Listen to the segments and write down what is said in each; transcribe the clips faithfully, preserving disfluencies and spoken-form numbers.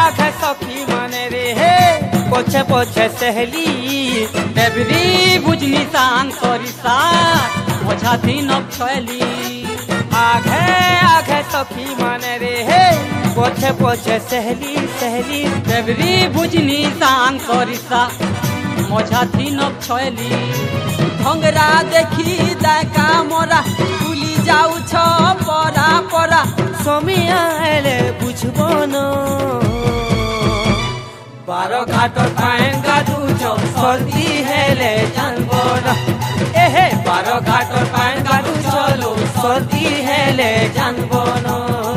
आगे सखी माने रे हे पोछे पोछे सहेली देवरी बुझनी सांग करिसा मजा दिन छली आगे आगे सखी माने रे हे पोछे पोछे सहेली सहेली देवरी बुझनी सांग करिसा मजा दिन छली भंगरा देखी दाका मोरा भूली जाऊ छ परा परा समय आले बुझबो न बारो घाटर पाएन गादू जो सर्दी हेले जानबो न एहे बारो घाटर पाएन गादू चलो सर्दी हेले जानबो न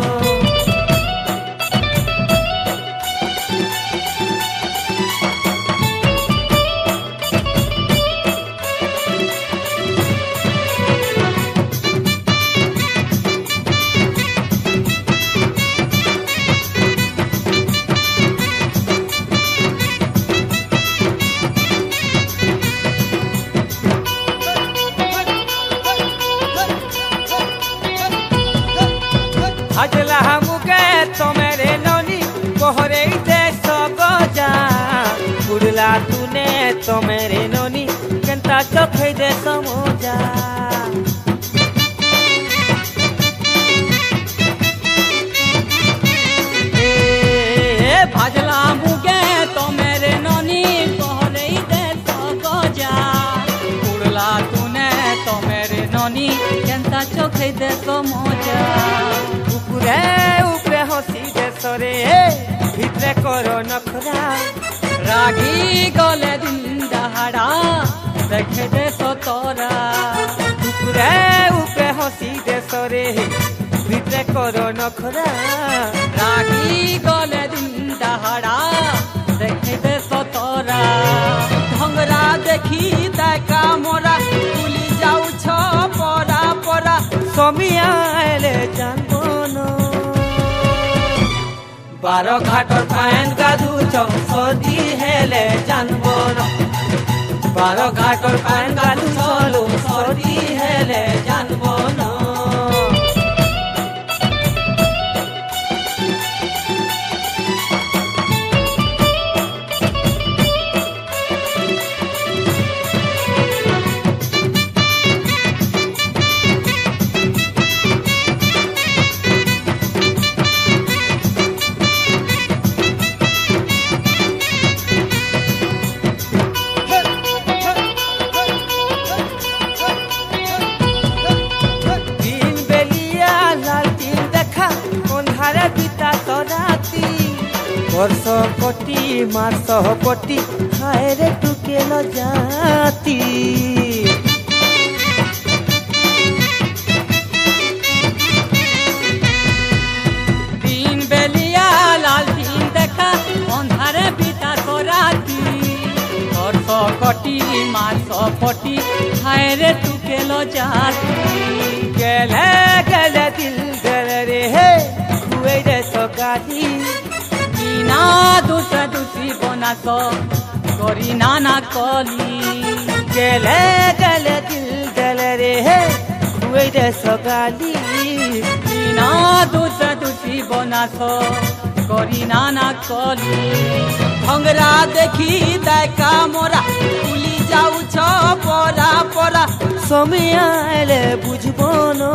हजला मुके तो मेरे नौनी कोहरे दे सगजा उड़ला तूने तो मेरे नौनी केंता चोखे दे समोजा ए भजला मुके तो मेरे नौनी कोहरे दे सगजा उड़ला तूने तो मेरे नौनी केंता चोखे दे समोजा उपरे उपरे हसी दे सरे भितरे करो नखरा रागी गले दिन दहाड़ा देखे दे सतरा उपरे उपरे हसी दे सरे भितरे करो नखरा रागी गले दिन दहाड़ा देखे दे सतरा भंगरा देखी दाका मोरा भूली जाऊ छ परा परा समय आले जानबो न बारो घाटर पाएन गादू चौ सर्दी हेले जानबो न बारो घाटर पाएन गादू चलो सर्दी हेले जानबो न वर्ष कोटी मास कोटी हाय रे टुके न जाती दिन बेलिया लाल दिन देखा अंधारे बीता तो राती वर्ष कोटी मास कोटी हाय रे टुके न जाती गेले गेले दिल गेले रे हे हुए रे सगाती ना दूसरा दूसरी बना सो गोरी नाना कली गेले गेले दिल गेले रे हे हुए रे सगाली ना दूसरा दूसरी बना सो गोरी नाना कली भंगरा देखी दाका मोरा भूली जाऊ छ परा परा समय आले बुझबो न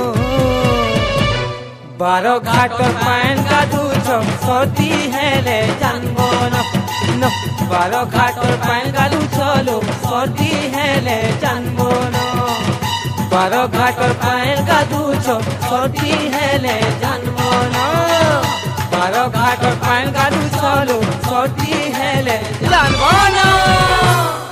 बारो घाटर पाएन गादू चौ सर्दी हेले जानबो न न बारो घाटर पाएन गादू चलो सर्दी हेले जानबो न बारो घाटर पाएन गादू चौ सर्दी हेले जानबो न बारो घाटर पाएन गादू चलो सर्दी हेले जानबो न।